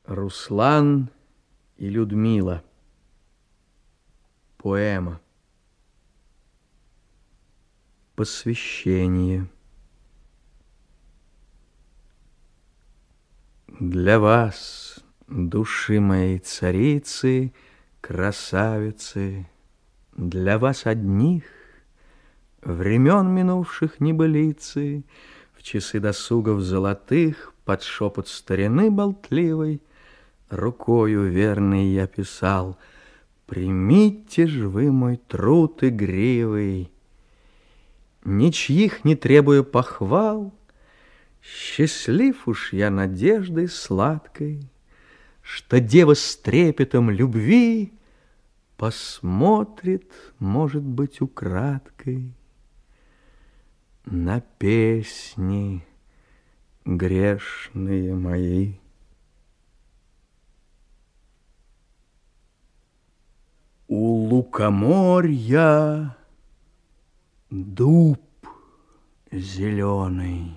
Руслан и Людмила. Поэма. Посвящение. Для вас, души моей царицы, красавицы, для вас одних, времен минувших небылицы, в часы досугов золотых, под шепот старины болтливой, рукою верной я писал: примите ж вы мой труд игривый, ничьих не требуя похвал. Счастлив уж я надеждой сладкой, что дева с трепетом любви посмотрит, может быть, украдкой на песни грешные мои. У лукоморья дуб зеленый,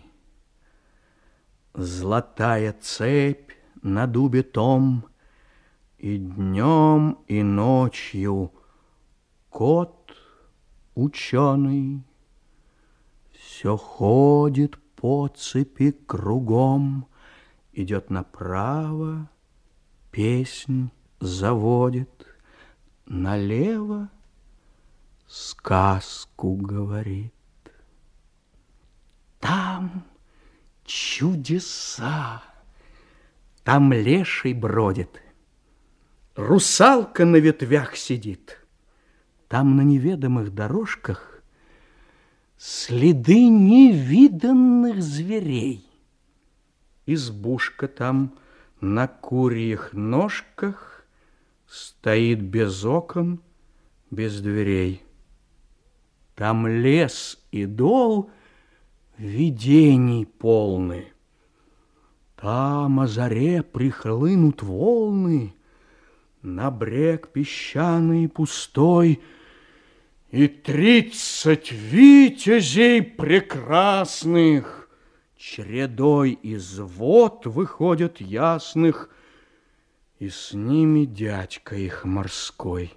золотая цепь на дубе том, и днем, и ночью кот ученый все ходит по цепи кругом, идет направо, песнь заводит, налево сказку говорит. Там чудеса, там леший бродит, русалка на ветвях сидит, там на неведомых дорожках следы невиданных зверей. Избушка там на курьих ножках стоит без окон, без дверей. Там лес и дол видений полны. Там о заре прихлынут волны на брег песчаный пустой, и 30 витязей прекрасных чередой из вод выходят ясных, и с ними дядька их морской.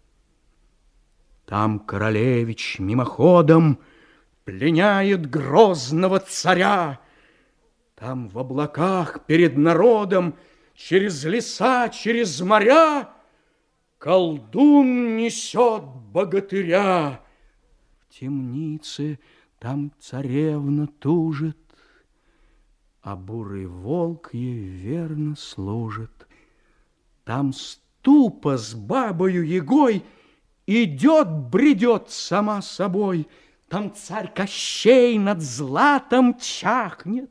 Там королевич мимоходом пленяет грозного царя. Там в облаках перед народом, через леса, через моря, колдун несет богатыря. В темнице там царевна тужит, а бурый волк ей верно служит. Там ступа с бабою Ягой идет, бредет сама собой. Там царь Кощей над златом чахнет.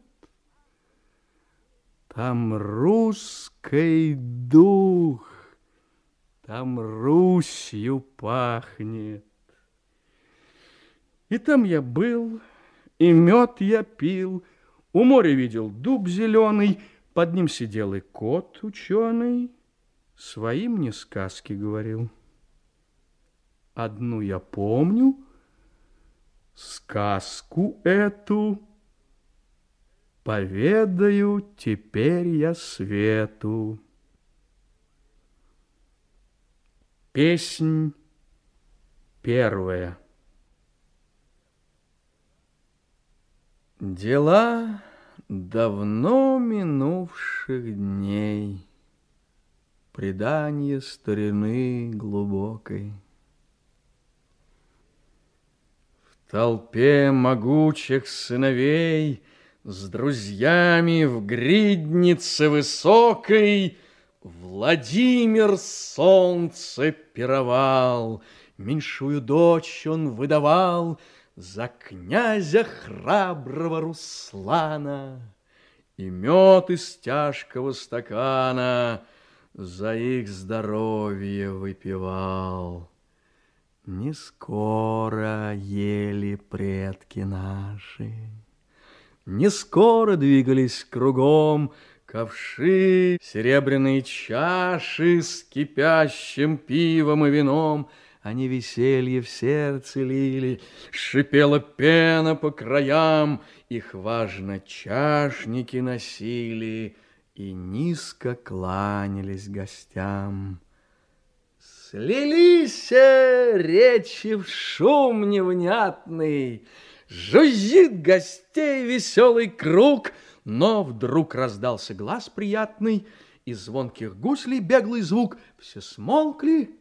Там русский дух, там Русью пахнет. И там я был, и мед я пил, у моря видел дуб зеленый, под ним сидел и кот ученый, своим мне сказки говорил. Одну я помню, сказку эту поведаю теперь я свету. Песнь первая. Дела давно минувших дней, преданье старины глубокой. В толпе могучих сыновей с друзьями в гриднице высокой Владимир солнце пировал, меньшую дочь он выдавал за князя храброго Руслана, и мед из тяжкого стакана за их здоровье выпивал. Не скоро ели предки наши, не скоро двигались кругом ковши, серебряные чаши с кипящим пивом и вином. Они веселье в сердце лили, шипела пена по краям, их важно чашники носили и низко кланялись гостям. Слились речи в шум невнятный, жужжит гостей веселый круг, но вдруг раздался глас приятный, и звонких гуслей беглый звук. Все смолкли,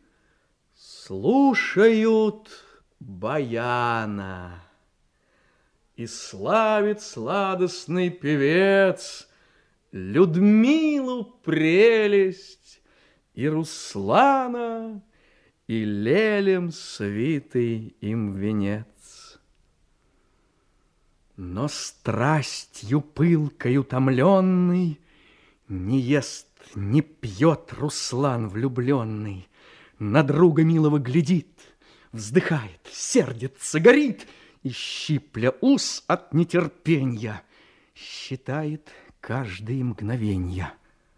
слушают баяна. И славит сладостный певец Людмилу прелесть, и Руслана, и лелем свитый им венец. Но страстью пылкой утомленный не ест, не пьет Руслан влюбленный, на друга милого глядит, вздыхает, сердится, горит, и, щипля ус от нетерпенья, считает каждое мгновенье.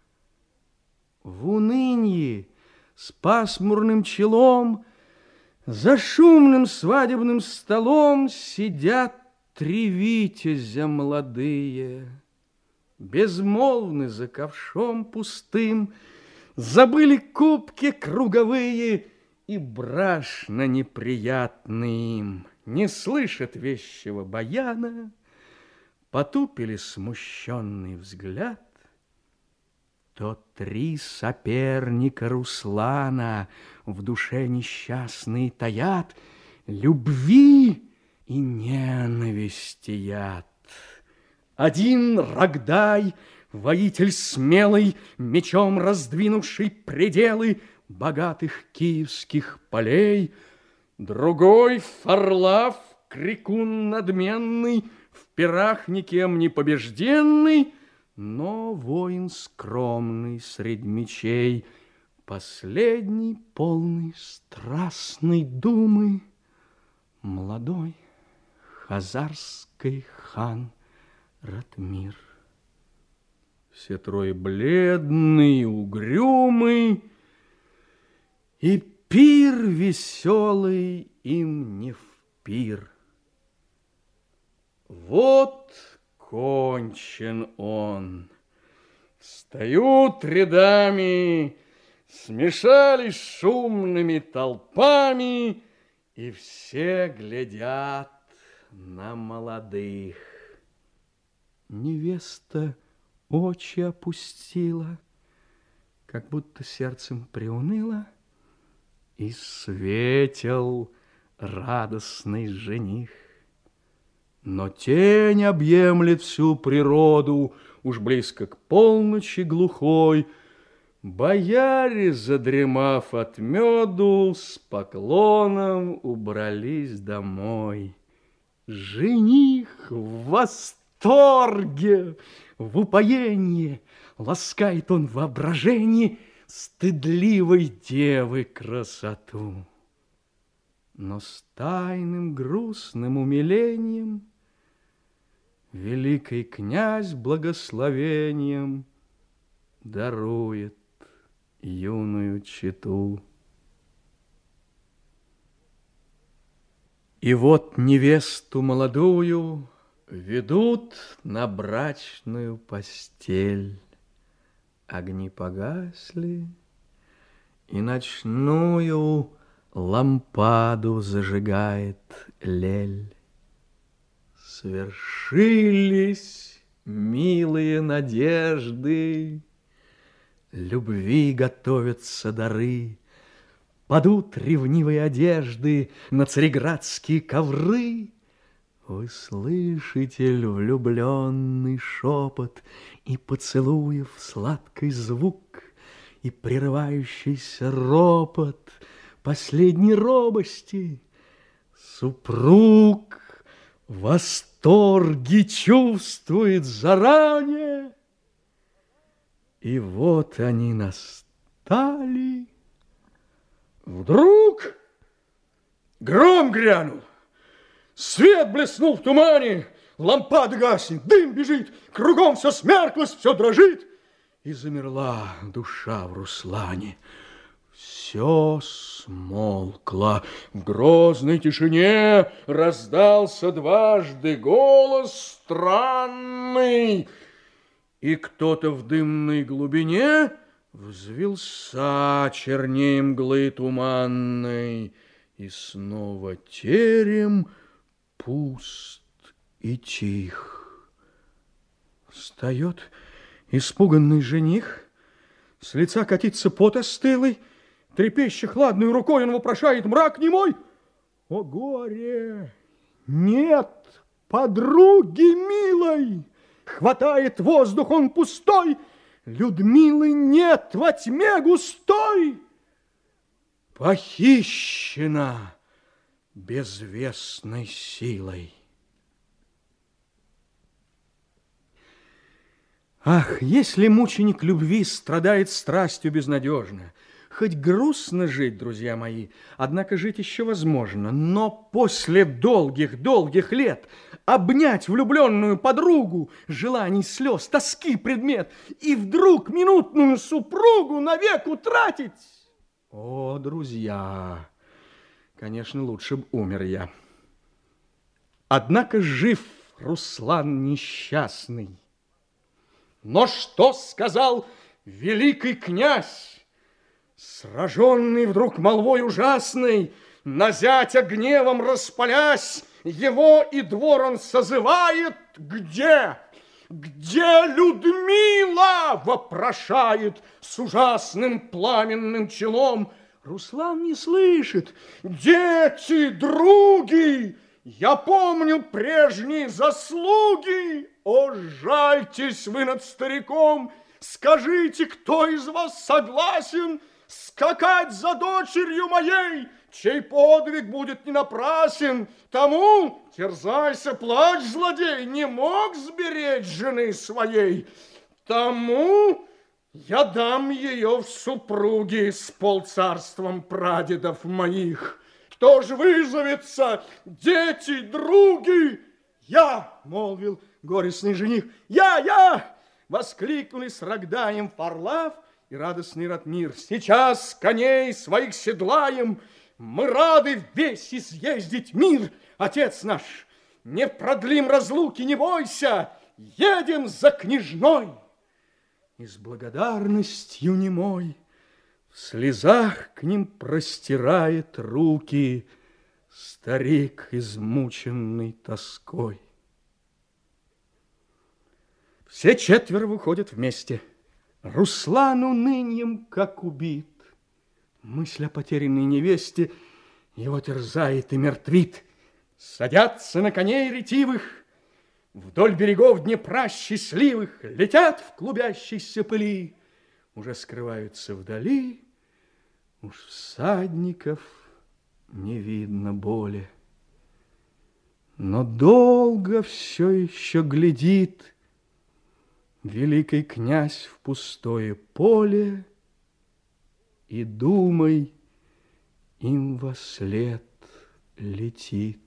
В унынье с пасмурным челом за шумным свадебным столом сидят три витязя молодые, безмолвны за ковшом пустым, забыли кубки круговые и брашно неприятны им. Не слышат вещего баяна, потупили смущенный взгляд. То три соперника Руслана в душе несчастные таят, любви и ненависти яд. Один Рогдай, воитель смелый, мечом раздвинувший пределы богатых киевских полей, другой Фарлав, крикун надменный, в пирах никем не побежденный, но воин скромный средь мечей, последний полный страстной думы, молодой хазарский хан Ратмир. Все трое бледный, угрюмый, и пир веселый им не в пир. Вот кончен он. Встают рядами, смешались шумными толпами, и все глядят на молодых. Невеста очи опустила, как будто сердцем приуныла, и светил радостный жених. Но тень объемлет всю природу, уж близко к полночи глухой. Бояре, задремав от меду, с поклоном убрались домой. Жених в восторге, в упоении, ласкает он воображение стыдливой девы красоту. Но с тайным грустным умилением великий князь благословением дарует юную чету. И вот невесту молодую ведут на брачную постель. Огни погасли, и ночную лампаду зажигает лель. Свершились милые надежды, любви готовятся дары, падут ревнивые одежды на цареградские ковры. Вы слышите ль влюбленный шепот и поцелуев сладкий звук, и прерывающийся ропот последней робости? Супруг восторги чувствует заранее, и вот они настали. Вдруг гром грянул, свет блеснул в тумане, лампада гаснет, дым бежит, кругом все смерклось, все дрожит, и замерла душа в Руслане. Все смолкло. В грозной тишине раздался дважды голос странный, И кто-то в дымной глубине взвился черней мглы туманной, и снова терем пуст и тих. Встает испуганный жених, с лица катится пот остылый, трепеща хладной рукой, он вопрошает: мрак немой! О горе! Нет подруги милой! Хватает воздух он пустой, Людмилы нет во тьме густой. Похищена безвестной силой. Ах, если мученик любви страдает страстью безнадежно, хоть грустно жить, друзья мои, однако жить еще возможно, но после долгих лет обнять влюбленную подругу, желаний, слез, тоски предмет, и вдруг минутную супругу навек утратить. О, друзья, конечно, лучше б умер я. Однако жив Руслан несчастный. Но что сказал великий князь? Сраженный вдруг молвой ужасной, на зятя гневом распалясь, его и двор он созывает. Где? Где Людмила? Вопрошает с ужасным пламенным челом. Руслан не слышит. Дети, други, я помню прежние заслуги. О, жальтесь вы над стариком, скажите, кто из вас согласен скакать за дочерью моей, чей подвиг будет не напрасен? Тому, терзайся, плачь, злодей, не мог сберечь жены своей. Тому я дам ее в супруги с полцарством прадедов моих. Кто ж вызовется, дети, други? Я, молвил горестный жених, я! Воскликнули с рогдаем Фарлав и радостный Ратмир. Сейчас коней своих седлаем, мы рады весь изъездить мир. Отец наш, не продлим разлуки, не бойся, едем за княжной. И с благодарностью немой в слезах к ним простирает руки старик, измученный тоской. Все четверо выходят вместе. Руслан унынием как убит. Мысль о потерянной невесте его терзает и мертвит. Садятся на коней ретивых, вдоль берегов Днепра счастливых, летят в клубящейся пыли, уже скрываются вдали, уж всадников не видно боли. Но долго все еще глядит великий князь в пустое поле, и думай им вослед летит.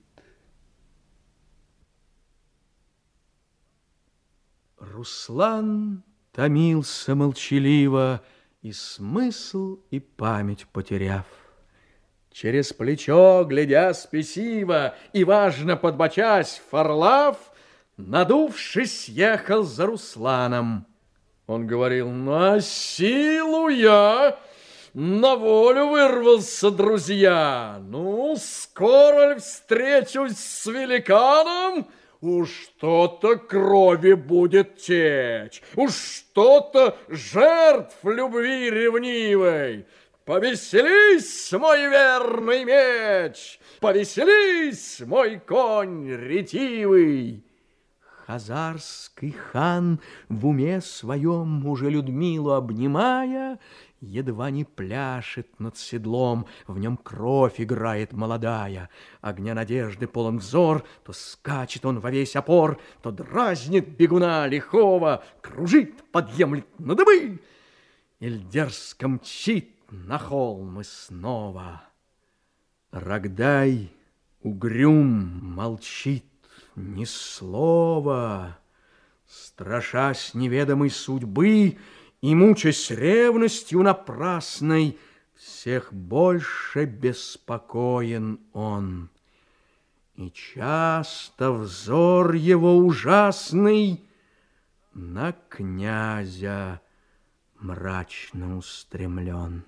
Руслан томился молчаливо, и смысл, и память потеряв. Через плечо, глядя спесиво и важно подбочась, Фарлав, надувшись, ехал за Русланом. Он говорил: на силу я на волю вырвался, друзья. Ну, скоро ли встречусь с великаном? Уж что-то крови будет течь, уж что-то жертв любви ревнивой. Повеселись, мой верный меч, повеселись, мой конь ретивый. Хазарский хан в уме своем, уже Людмилу обнимая, едва не пляшет над седлом, в нем кровь играет молодая. Огня надежды полон взор, то скачет он во весь опор, то дразнит бегуна лихого, кружит, подъемлет на дыбы, иль дерзко мчит на холмы снова. Рогдай угрюм молчит ни слова, страшась неведомой судьбы и мучаясь ревностью напрасной, всех больше беспокоен он. И часто взор его ужасный на князя мрачно устремлен.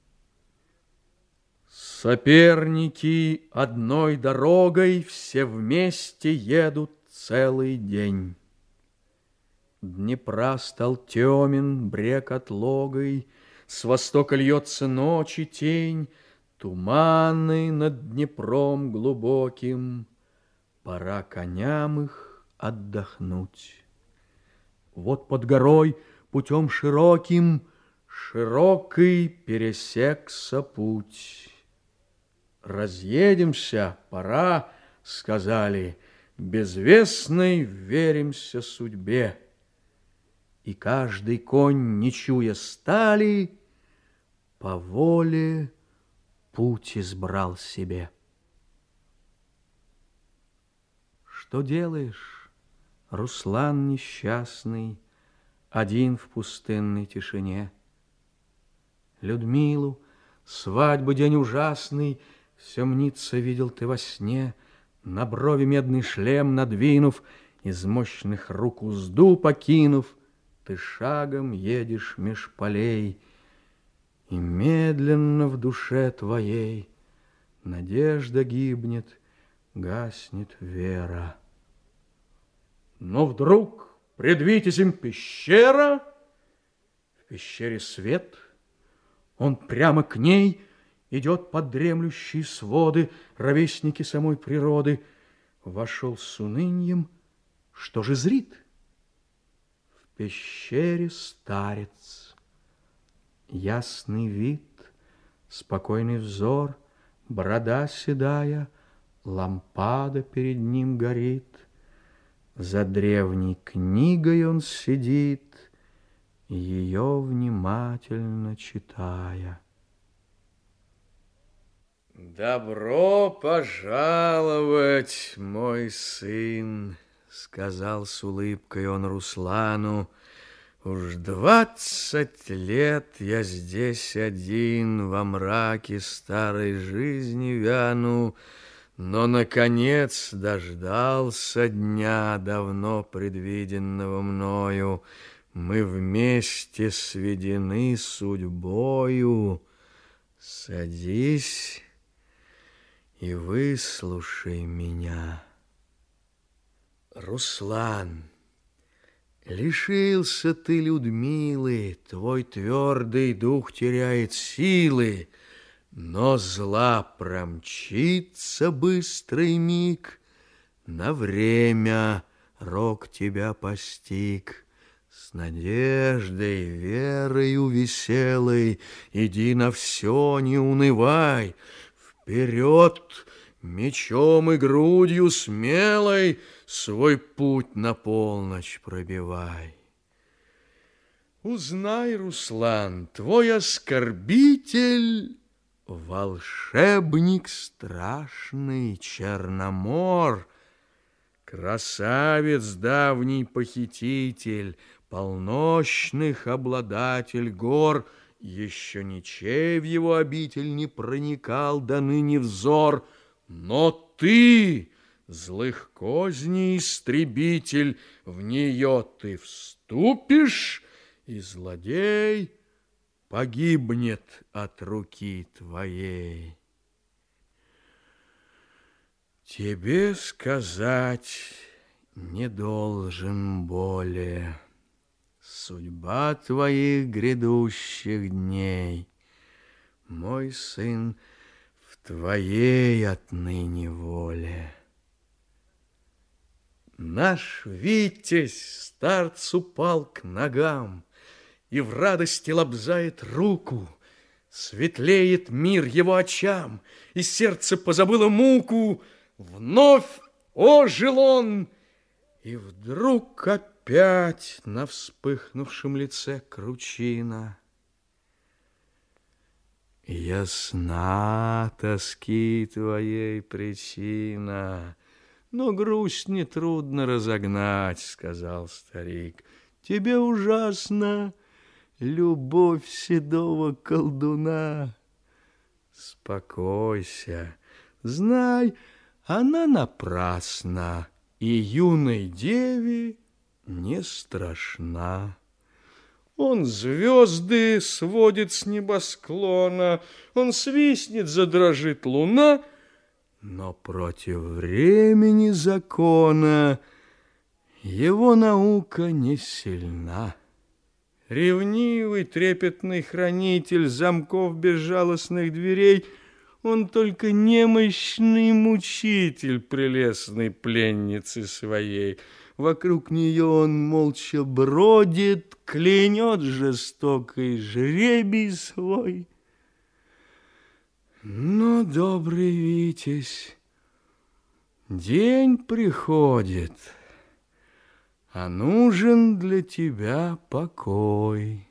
Соперники одной дорогой все вместе едут целый день. Днепра стал темен брег отлогой, с востока льется ночи тень, туманы над Днепром глубоким, пора коням их отдохнуть. Вот под горой путем широким, широкий пересекся путь. Разъедемся, пора, сказали, безвестной веримся судьбе. И каждый конь, не чуя стали, по воле путь избрал себе. Что делаешь, Руслан несчастный, один в пустынной тишине? Людмилу, свадьбы день ужасный, все мнится видел ты во сне, на брови медный шлем надвинув, из мощных рук узду покинув, ты шагом едешь меж полей, и медленно в душе твоей надежда гибнет, гаснет вера. Но вдруг пред Витязем пещера, в пещере свет, он прямо к ней идет под дремлющие своды, ровесники самой природы. Вошел с уныньем, что же зрит? В пещере старец, ясный вид, спокойный взор, борода седая, лампада перед ним горит. За древней книгой он сидит, ее внимательно читая. «Добро пожаловать, мой сын!» — сказал с улыбкой он Руслану. «Уж 20 лет я здесь один, во мраке старой жизни вяну, но, наконец, дождался дня, давно предвиденного мною. Мы вместе сведены судьбою. Садись и выслушай меня. Руслан, лишился ты Людмилы, твой твердый дух теряет силы, но зла промчится быстрый миг, на время рок тебя постиг. С надеждой, верою веселой иди на все, не унывай. Вперед, мечом и грудью смелой свой путь на полночь пробивай. Узнай, Руслан, твой оскорбитель — волшебник страшный Черномор, красавец давний похититель, полночных обладатель гор. Еще ничей в его обитель не проникал до ныне взор. Но ты, злых козней истребитель, в нее ты вступишь, и злодей погибнет от руки твоей. Тебе сказать не должен более судьба твоих грядущих дней, мой сын, в твоей отныне воле. Наш Витязь старц упал к ногам и в радости лобзает руку. Светлеет мир его очам, и сердце позабыло муку. Вновь ожил он, и вдруг опять на вспыхнувшем лице кручина. Ясна тоски твоей причина, но грусть нетрудно разогнать, сказал старик. Тебе ужасна любовь седого колдуна. Спокойся, знай, она напрасна, и юной деве не страшна. Он звезды сводит с небосклона, он свистнет, задрожит луна, но против времени закона его наука не сильна. Ревнивый, трепетный хранитель замков безжалостных дверей, он только немощный мучитель прелестной пленницы своей. Вокруг нее он молча бродит, клянет жестокий жребий свой. Но, добрый Витязь, день приходит, а нужен для тебя покой.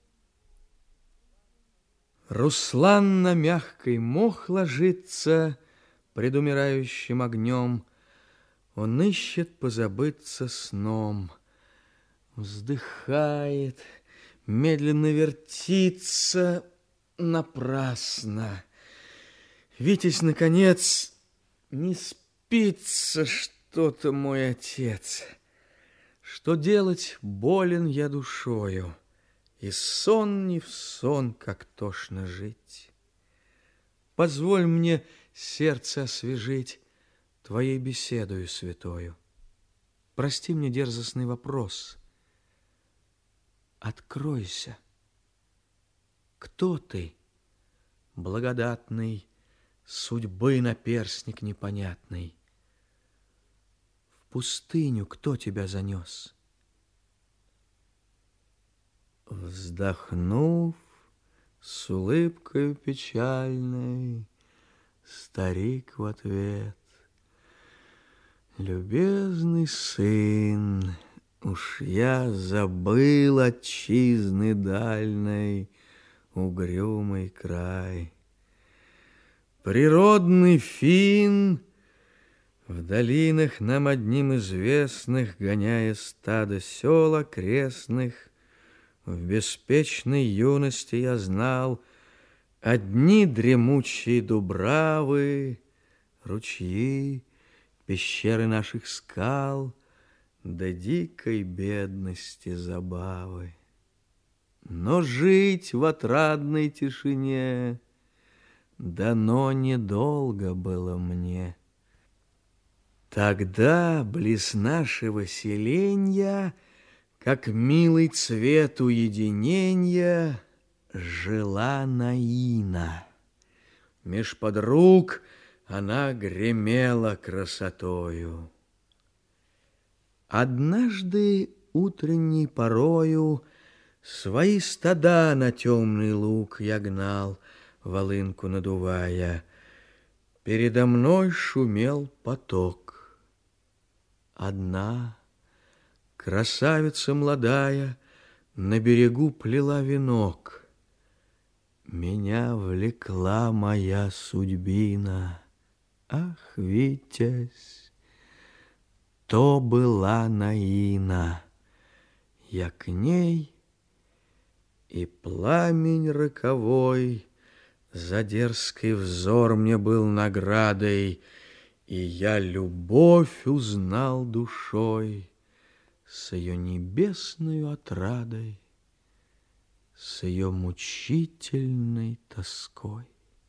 Руслан на мягкий мох ложится пред умирающим огнем. Он ищет позабыться сном, вздыхает, медленно вертится напрасно. Витязь, наконец, не спится что-то, мой отец. Что делать, болен я душою, и сон не в сон, как тошно жить. Позволь мне сердце освежить твоей беседою святою. Прости мне дерзостный вопрос. Откройся. Кто ты, благодатный, судьбы наперстник непонятный? В пустыню кто тебя занес? Вздохнув с улыбкой печальной, старик в ответ: любезный сын, уж я забыл отчизны дальной угрюмый край. Природный фин, в долинах нам одним известных, гоняя стадо сел окрестных, в беспечной юности я знал одни дремучие дубравы, ручьи, пещеры наших скал, да дикой бедности забавы. Но жить в отрадной тишине дано недолго было мне. Тогда близ нашего селенья, как милый цвет уединенья, жила Наина. Меж подруг она гремела красотою. Однажды утренней порою свои стада на темный луг я гнал, волынку надувая. Передо мной шумел поток. Одна красавица молодая на берегу плела венок. Меня влекла моя судьбина. Ах, Витязь, то была Наина. Я к ней, и пламень роковой за дерзкий взор мне был наградой, и я любовь узнал душой с ее небесною отрадой, с ее мучительной тоской.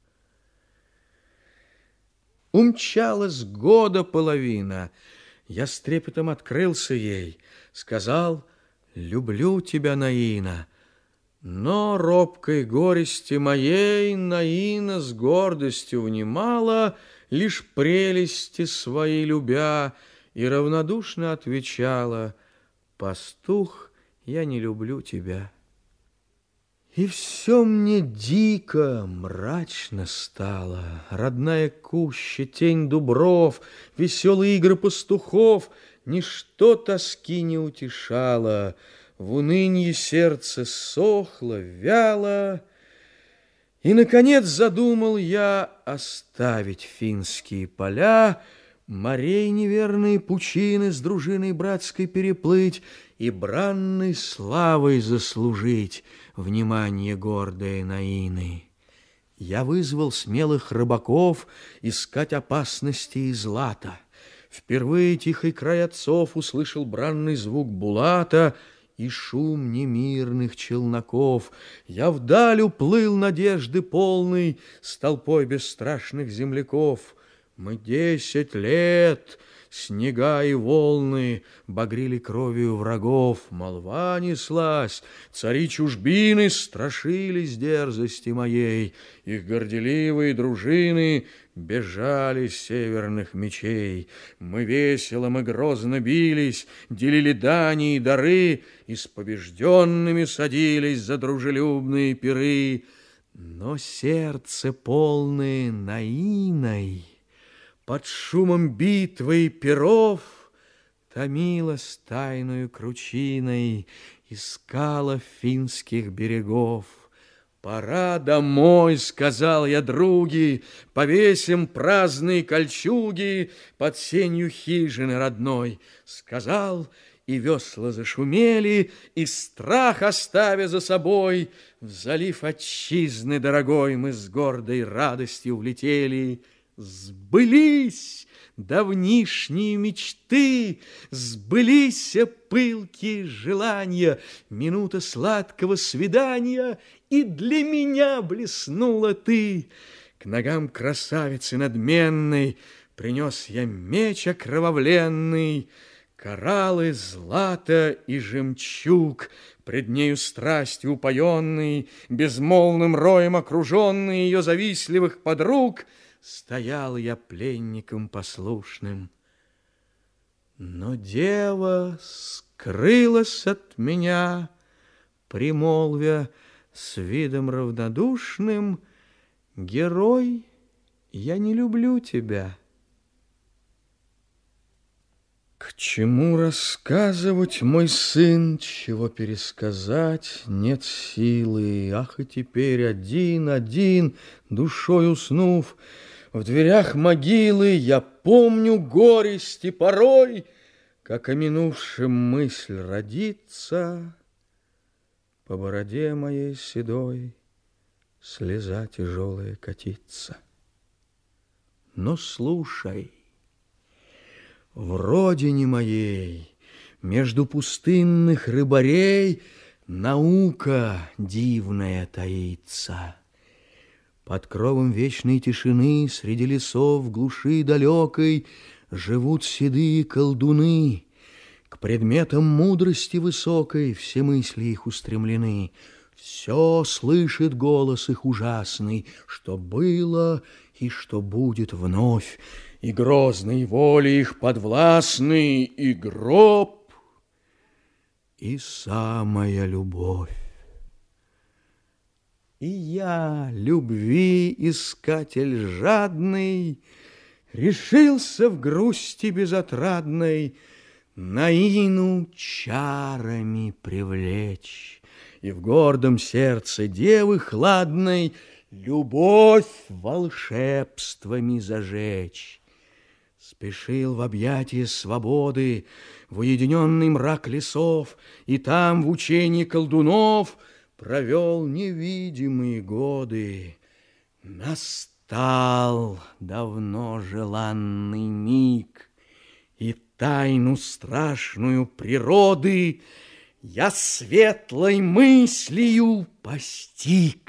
Умчалась года половина, я с трепетом открылся ей, сказал: люблю тебя, Наина. Но робкой горести моей Наина с гордостью внимала, лишь прелести свои любя, и равнодушно отвечала: пастух, я не люблю тебя. И все мне дико, мрачно стало. Родная куща, тень дубров, веселые игры пастухов, ничто тоски не утешало. В унынье сердце сохло, вяло. И, наконец, задумал я оставить финские поля, морей неверные пучины с дружиной братской переплыть и бранной славой заслужить внимание гордой Наины. Я вызвал смелых рыбаков искать опасности и злата. Впервые тихий край отцов услышал бранный звук Булата и шум немирных челноков. Я вдаль уплыл надежды полный с толпой бесстрашных земляков. Мы 10 лет, снега и волны багрили кровью врагов. Молва неслась, цари чужбины страшились дерзости моей. Их горделивые дружины бежали с северных мечей. Мы весело, мы грозно бились, делили дани и дары, и с побежденными садились за дружелюбные пиры. Но сердце полное наиной под шумом битвы и перов томилось тайною кручиной, искала финских берегов. «Пора домой», — сказал я други, «повесим праздные кольчуги под сенью хижины родной». Сказал, и весла зашумели, и страх оставя за собой, в залив отчизны дорогой мы с гордой радостью влетели. Сбылись давнишние мечты, сбылись пылкие желания, минута сладкого свидания, и для меня блеснула ты. К ногам красавицы надменной принес я меч окровавленный, кораллы, злато и жемчуг, пред нею страстью упоенный, безмолвным роем окруженный ее завистливых подруг, стоял я пленником послушным. Но дева скрылась от меня, примолвя с видом равнодушным: «Герой, я не люблю тебя». К чему рассказывать, мой сын, чего пересказать нет силы? Ах, и теперь один, душой уснув, в дверях могилы я помню горести порой, как о минувшем мысль родится, по бороде моей седой слеза тяжелая катится. Но слушай, в родине моей, между пустынных рыбарей, наука дивная таится. Под кровом вечной тишины, среди лесов, в глуши далекой, живут седые колдуны. К предметам мудрости высокой все мысли их устремлены. Все слышит голос их ужасный, что было и что будет вновь. И грозной воли их подвластный, и гроб, и самая любовь. И я, любви искатель жадный, решился в грусти безотрадной Наину чарами привлечь и в гордом сердце девы хладной любовь волшебствами зажечь. Спешил в объятия свободы, в уединенный мрак лесов, и там в учении колдунов провел невидимые годы. Настал давно желанный миг, и тайну страшную природы я светлой мыслью постиг.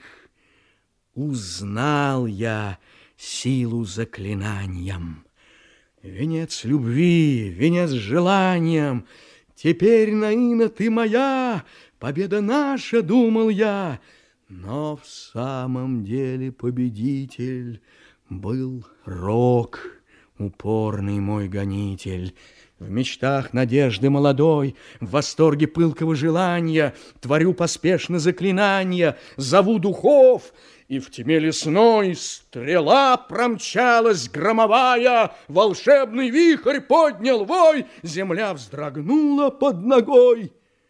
Узнал я силу заклинанием. Венец любви, венец желанием, теперь, Наина, ты моя, победа наша, думал я. Но в самом деле победитель был Рок, упорный мой гонитель. В мечтах надежды молодой, в восторге пылкого желания творю поспешно заклинания, зову духов, и в тьме лесной стрела промчалась громовая, волшебный вихрь поднял вой, земля вздрогнула под ногой.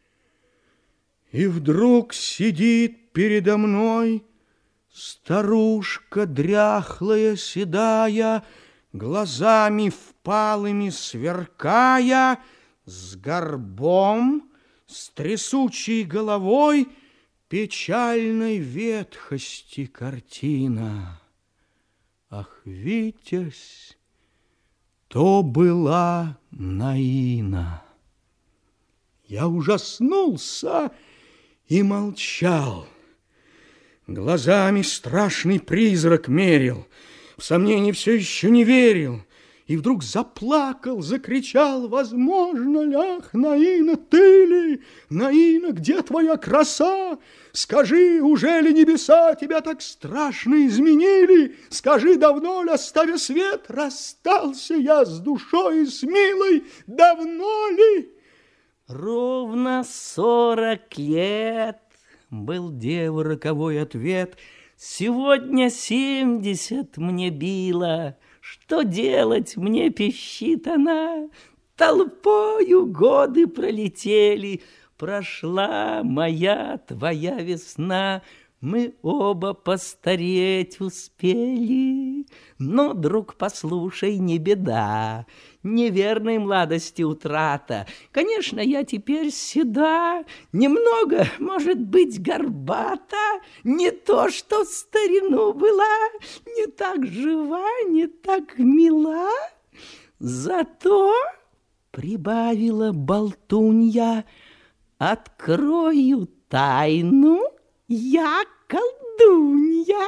И вдруг сидит передо мной старушка дряхлая, седая, глазами впалыми сверкая, с горбом, с трясучей головой, печальной ветхости картина. Ах, Витязь, То была Наина. Я ужаснулся и молчал. Глазами страшный призрак мерил, в сомнении все еще не верил. И вдруг заплакал, закричал: возможно ли, ах, Наина, ты ли? Наина, где твоя краса? Скажи, уже ли небеса тебя так страшно изменили? Скажи, давно ли, оставя свет, расстался я с душой и с милой? Давно ли? Ровно 40 лет, был девы роковой ответ. Сегодня 70 мне било. Что делать мне, пищит она? Толпою годы пролетели, прошла моя твоя весна. Мы оба постареть успели. Но, друг, послушай, не беда, неверной младости утрата. Конечно, я теперь седа, немного, может быть, горбата. Не то, что в старину была, не так жива, не так мила. Зато, прибавила болтунья, открою тайну, я колдунья.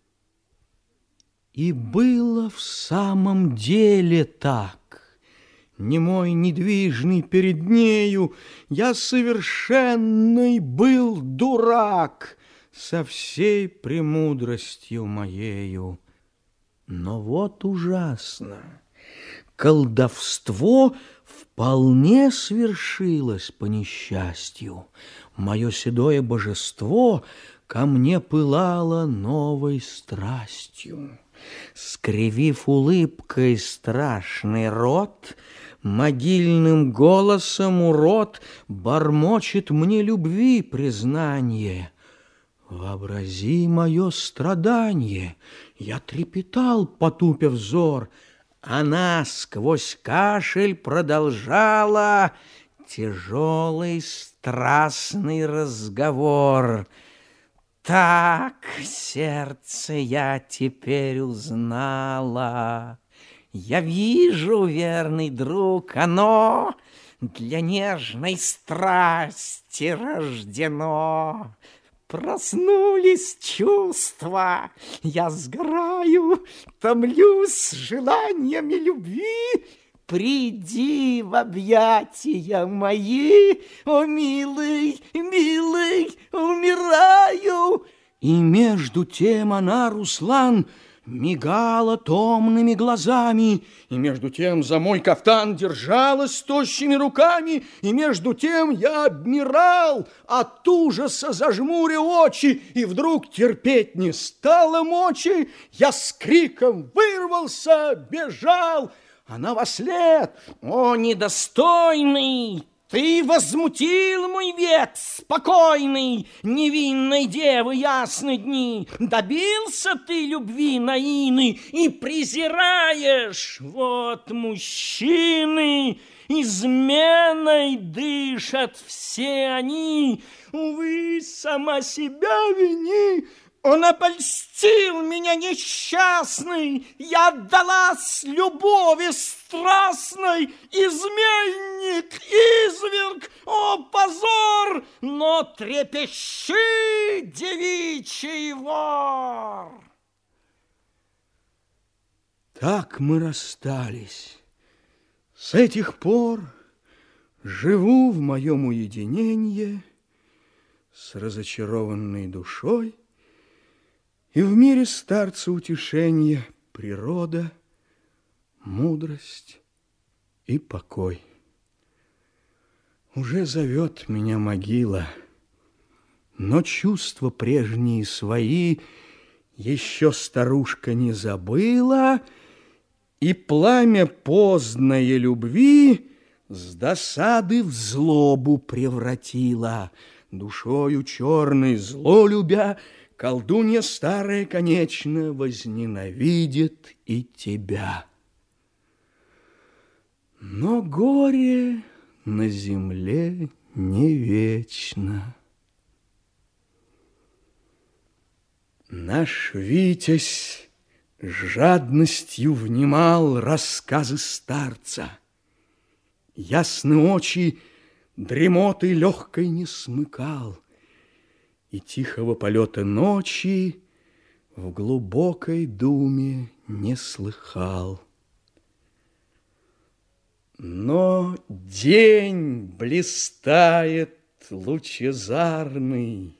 И было в самом деле так. Немой, недвижный перед нею, я совершенный был дурак со всей премудростью моею. Но вот ужасно, колдовство вполне свершилось по несчастью. Мое седое божество ко мне пылало новой страстью. Скривив улыбкой страшный рот, могильным голосом урод бормочет мне любви признание. Вообрази мое страдание, я трепетал, потупя взор. Она сквозь кашель продолжала тяжелый страстный разговор. Так, сердце, я теперь узнала. Я вижу, верный друг, оно для нежной страсти рождено. Проснулись чувства, я сгораю, томлюсь желаниями любви. Приди в объятия мои, о, милый, милый, умираю. И между тем она, Руслан, мигала томными глазами, и между тем за мой кафтан держалась тощими руками, и между тем я обмирал от ужаса, зажмуря очи, и вдруг терпеть не стало мочи. Я с криком вырвался, бежал. Она вослед: о, недостойный, ты возмутил мой век спокойный, невинной девы ясны дни. Добился ты любви Наины и презираешь. Вот мужчины, изменой дышат все они. Увы, сама себя вини. Он опольстил меня несчастный, я отдалась любови страстной. Изменник, изверг, о, позор, но трепещи, девичий вор. Так мы расстались. С этих пор живу в моем уединенье с разочарованной душой. И в мире старца утешение, природа, мудрость и покой. Уже зовет меня могила, но чувства прежние свои еще старушка не забыла, и пламя поздной любви с досады в злобу превратила. Душою черной зло любя, колдунья старая, конечно, возненавидит и тебя. Но горе на земле не вечно. Наш Витязь жадностью внимал рассказы старца. Ясны очи дремоты легкой не смыкал, и тихого полета ночи в глубокой думе не слыхал. Но день блистает лучезарный.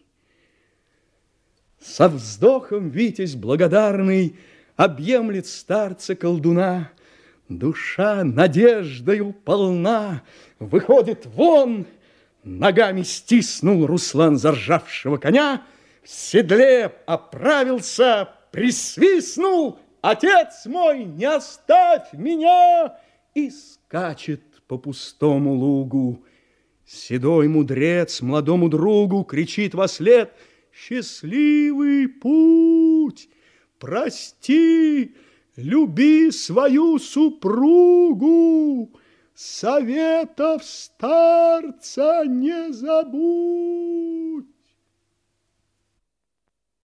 Со вздохом витязь благодарный объемлет старца-колдуна. Душа надеждою полна, выходит вон. Ногами стиснул Руслан заржавшего коня, в седле оправился, присвистнул: «Отец мой, не оставь меня!» И скачет по пустому лугу. Седой мудрец молодому другу кричит вослед: «Счастливый путь! Прости, люби свою супругу, советов старца не забудь!»